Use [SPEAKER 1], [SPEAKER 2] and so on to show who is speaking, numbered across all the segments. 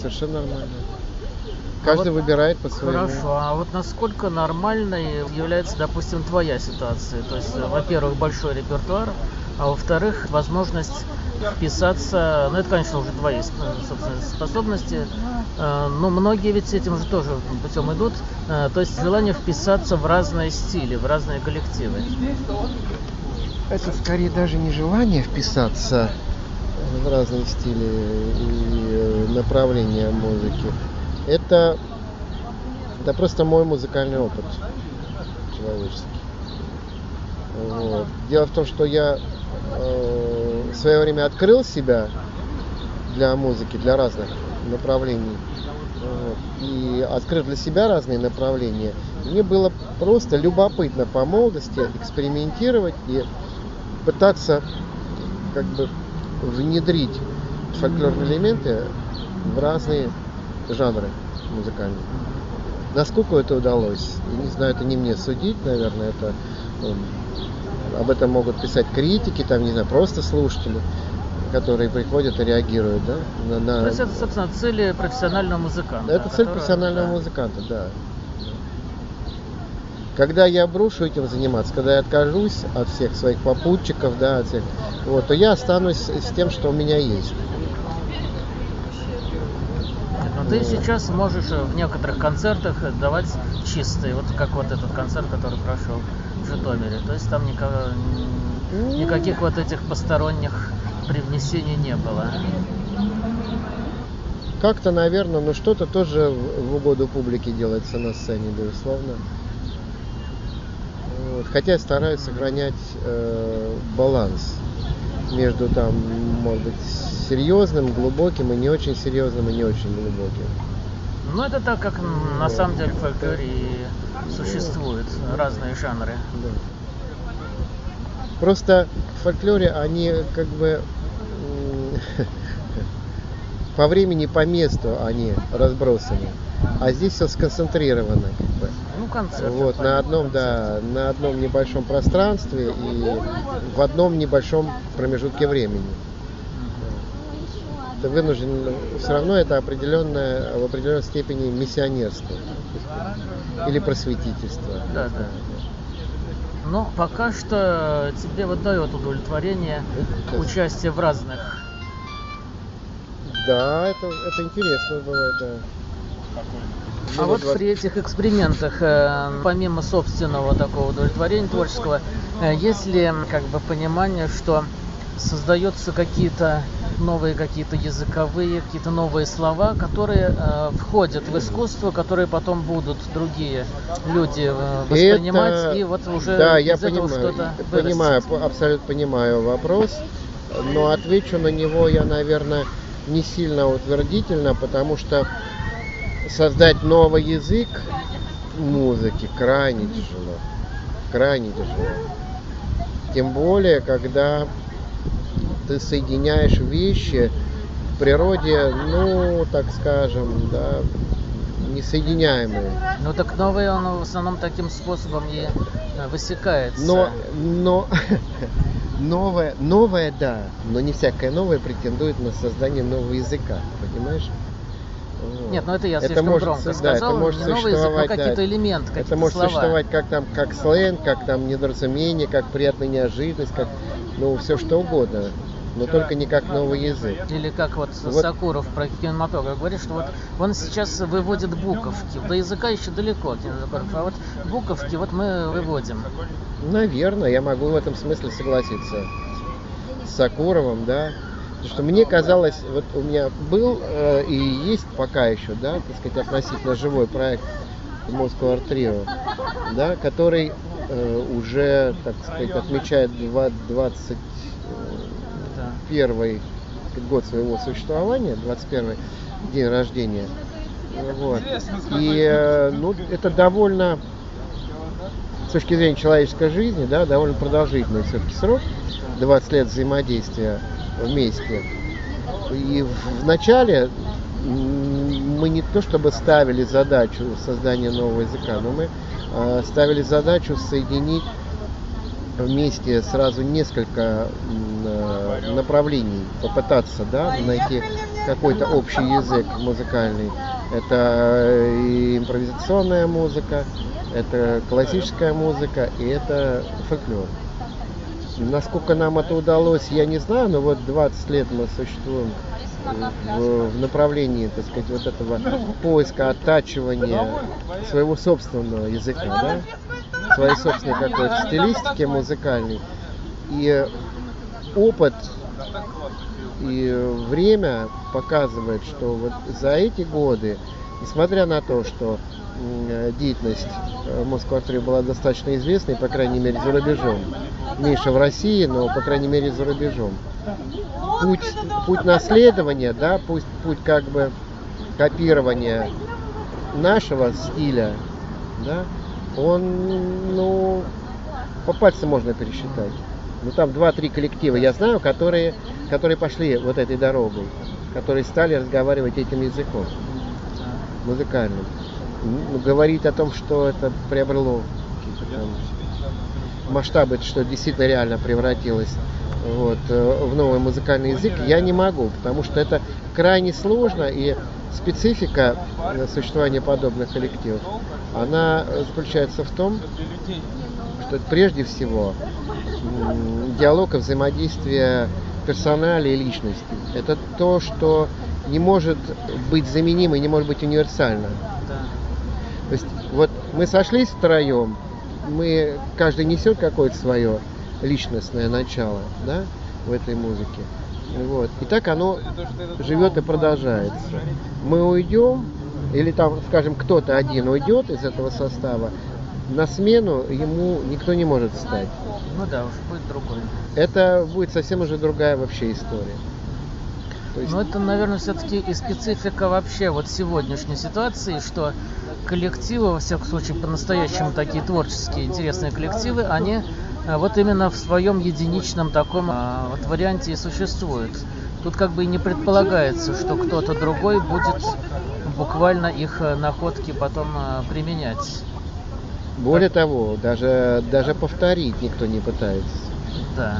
[SPEAKER 1] совершенно нормально. Каждый выбирает по своему.
[SPEAKER 2] Хорошо, а вот насколько нормальной является, допустим, твоя ситуация? То есть, во-первых, большой репертуар, а во-вторых, возможность вписаться, ну это, конечно, уже твои, собственно, способности, но многие ведь с этим же тоже путем идут, то есть желание вписаться в разные стили, в разные коллективы.
[SPEAKER 1] Это скорее даже не желание вписаться в разные стили и направления музыки. Это просто мой музыкальный опыт человеческий. Вот. Дело в том, что я в свое время открыл себя для музыки, для разных направлений. Вот. И открыв для себя разные направления, мне было просто любопытно по молодости экспериментировать и пытаться как бы внедрить фольклорные элементы в разные жанры музыкальные. Насколько это удалось, не знаю, это не мне судить, наверное, это об этом могут писать критики, там, не знаю, просто слушатели, которые приходят и реагируют, да?
[SPEAKER 2] То есть это, собственно, цель профессионального музыканта.
[SPEAKER 1] Это цель профессионального музыканта, да. Когда я брошу этим заниматься, когда я откажусь от всех своих попутчиков, да, от всех, вот, то я останусь с тем, что у меня есть.
[SPEAKER 2] Но ты сейчас можешь в некоторых концертах давать чистые, вот как вот этот концерт, который прошел в Житомире. То есть там никаких вот этих посторонних привнесений не было.
[SPEAKER 1] Как-то, наверное, но что-то тоже в угоду публике делается на сцене, безусловно. Вот. Хотя я стараюсь сохранять баланс между там, может быть, серьезным, глубоким и не очень серьезным и не очень глубоким.
[SPEAKER 2] Ну это так, как на самом деле в фольклоре и существуют разные жанры.
[SPEAKER 1] Да. Просто в фольклоре они как бы по времени, по месту они разбросаны, а здесь все сконцентрировано, как бы.
[SPEAKER 2] Ну, концерт.
[SPEAKER 1] Вот, на одном небольшом пространстве и в одном небольшом промежутке времени. Ты вынужден, все равно это в определенной степени миссионерство или просветительство.
[SPEAKER 2] Да. Но пока что тебе вот дает удовлетворение участие в разных.
[SPEAKER 1] Да, это интересно бывает, да.
[SPEAKER 2] А вот при этих экспериментах, помимо собственного такого удовлетворения творческого, есть ли как бы понимание, что создаются какие-то языковые, какие-то новые слова, которые входят в искусство, которые потом будут другие люди воспринимать, и вот уже
[SPEAKER 1] да,
[SPEAKER 2] из этого что-то
[SPEAKER 1] вырастет. Абсолютно понимаю вопрос, но отвечу на него я, наверное, не сильно утвердительно, потому что создать новый язык музыки крайне тяжело. Тем более, когда ты соединяешь вещи в природе, ну, так скажем, да, несоединяемые.
[SPEAKER 2] Ну так новое, оно в основном таким способом и высекается.
[SPEAKER 1] Но новое, да, но не всякое новое претендует на создание нового языка, понимаешь?
[SPEAKER 2] Нет, ну это я слишком громко сказал,
[SPEAKER 1] это может
[SPEAKER 2] не новый язык, но какие-то
[SPEAKER 1] да,
[SPEAKER 2] элементы, какие-то
[SPEAKER 1] это может
[SPEAKER 2] слова.
[SPEAKER 1] существовать как сленг, как там недоразумение, как приятная неожиданность, как, ну, все что угодно, но только не как новый язык.
[SPEAKER 2] Или как вот Сакуров про кинематограф говорит, что вот он сейчас выводит буковки, до языка еще далеко, а вот буковки вот мы выводим.
[SPEAKER 1] Наверное, я могу в этом смысле согласиться с Сакуровым, да. Потому что мне казалось, вот у меня был и есть пока еще, да, так сказать, относительно живой проект Moscow Art Trio, да, который уже, так сказать, отмечает 21 год своего существования, 21 день рождения. Вот. И ну, это довольно, с точки зрения человеческой жизни, да, довольно продолжительный все-таки срок, 20 лет взаимодействия вместе. И в начале мы не то чтобы ставили задачу создания нового языка, но мы ставили задачу соединить вместе сразу несколько направлений, попытаться, да, найти какой-то общий язык музыкальный. Это и импровизационная музыка, это классическая музыка, и это фольклор. Насколько нам это удалось, я не знаю, но вот 20 лет мы существуем в направлении, так сказать, вот этого поиска, оттачивания своего собственного языка, да? Своей собственной какой-то стилистики музыкальной. И опыт и время показывает, что вот за эти годы, несмотря на то, что деятельность Moscow Art Trio была достаточно известной, по крайней мере, за рубежом, меньше в России, но, по крайней мере, за рубежом, путь наследования, да, путь как бы копирования нашего стиля, да, он, ну, по пальцам можно пересчитать. Ну, там 2-3 коллектива, я знаю, которые пошли вот этой дорогой, которые стали разговаривать этим языком музыкальным. Говорить о том, что это приобрело какие-то там масштабы, что действительно реально превратилось вот, в новый музыкальный язык, я не могу, потому что это крайне сложно, и специфика существования подобных коллективов, она заключается в том, что это прежде всего диалог и взаимодействие персонали и личности. Это то, что не может быть заменимо и не может быть универсально. То есть вот мы сошлись втроем, каждый несет какое-то свое личностное начало, да, в этой музыке. Вот. И так оно живет и продолжается. Мы уйдем, или там, скажем, кто-то один уйдет из этого состава, на смену ему никто не может встать.
[SPEAKER 2] Ну да, уж будет другой.
[SPEAKER 1] Это будет совсем уже другая вообще история.
[SPEAKER 2] Ну это, наверное, все-таки и специфика вообще вот сегодняшней ситуации, что коллективы, во всяком случае, по-настоящему такие творческие, интересные коллективы, они вот именно в своем единичном таком вот варианте и существуют. Тут как бы и не предполагается, что кто-то другой будет буквально их находки потом применять.
[SPEAKER 1] Более того, даже повторить никто не пытается.
[SPEAKER 2] Да.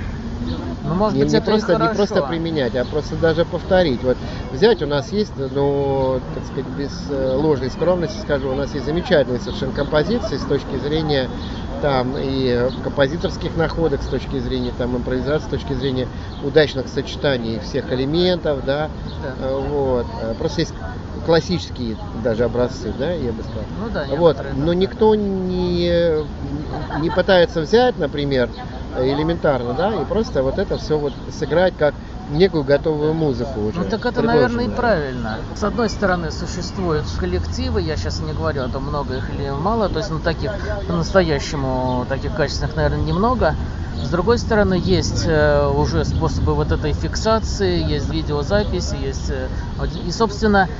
[SPEAKER 2] Ну, может быть,
[SPEAKER 1] не просто применять, а просто даже повторить. Вот взять у нас есть, ну, так сказать, без ложной скромности скажу, у нас есть замечательные совершенно композиции с точки зрения там и композиторских находок, с точки зрения там импровизации, с точки зрения удачных сочетаний всех элементов, да. Вот. Просто есть классические даже образцы, да, я бы сказал.
[SPEAKER 2] Ну да,
[SPEAKER 1] вот. Но никто не пытается взять, например, элементарно, да, и просто вот это все вот сыграть как некую готовую музыку уже.
[SPEAKER 2] Ну так это, наверное, и правильно. С одной стороны, существуют коллективы, я сейчас не говорю о том, много их или мало, то есть ну таких по-настоящему, таких качественных, наверное, немного. С другой стороны, есть уже способы вот этой фиксации, есть видеозаписи, есть... И, собственно,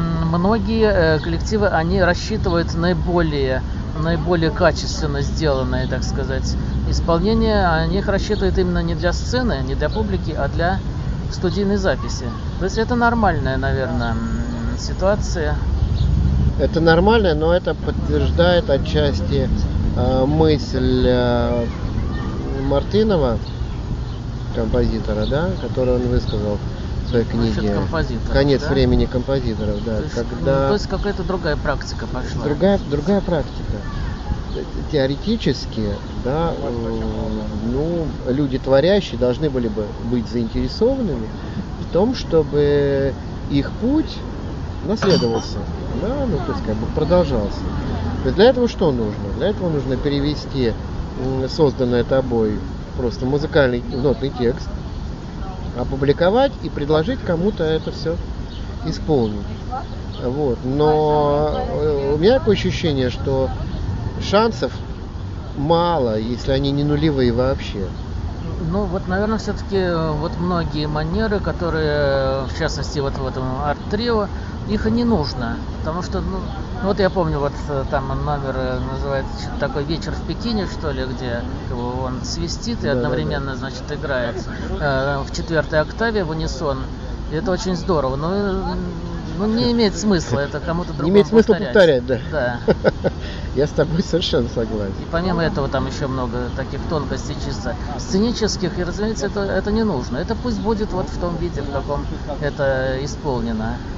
[SPEAKER 2] многие коллективы, они рассчитывают наиболее качественно сделанное, так сказать, исполнение. Они их рассчитывают именно не для сцены, не для публики, а для студийной записи. То есть это нормальная, наверное, ситуация.
[SPEAKER 1] Это нормально, но это подтверждает отчасти мысль Мартынова, композитора, да, которую он высказал в своей книге «Конец времени композиторов». Да,
[SPEAKER 2] то есть какая-то другая практика пошла.
[SPEAKER 1] Другая практика. Теоретически, да, ну, люди творящие должны были бы быть заинтересованными в том, чтобы их путь наследовался, да, ну, то есть как бы продолжался. И для этого что нужно? Для этого нужно перевести созданное тобой просто музыкальный нотный текст, опубликовать и предложить кому-то это все исполнить. Вот. Но у меня такое ощущение, что шансов мало, если они не нулевые вообще.
[SPEAKER 2] Ну вот, наверное, все-таки вот многие манеры, которые, в частности, вот в этом арт-трио, их и не нужно. Потому что, ну, вот я помню, вот там номер называется что-то такой «Вечер в Пекине», что ли, где он свистит и одновременно, значит, играет в 4-й октаве в унисон. И это очень здорово. Но Ну, не имеет смысла, это кому-то другому
[SPEAKER 1] Не имеет смысла повторять, да.
[SPEAKER 2] Да.
[SPEAKER 1] Я с тобой совершенно согласен.
[SPEAKER 2] И помимо этого там еще много таких тонкостей чисто сценических, и, разумеется, это не нужно. Это пусть будет вот в том виде, в каком это исполнено.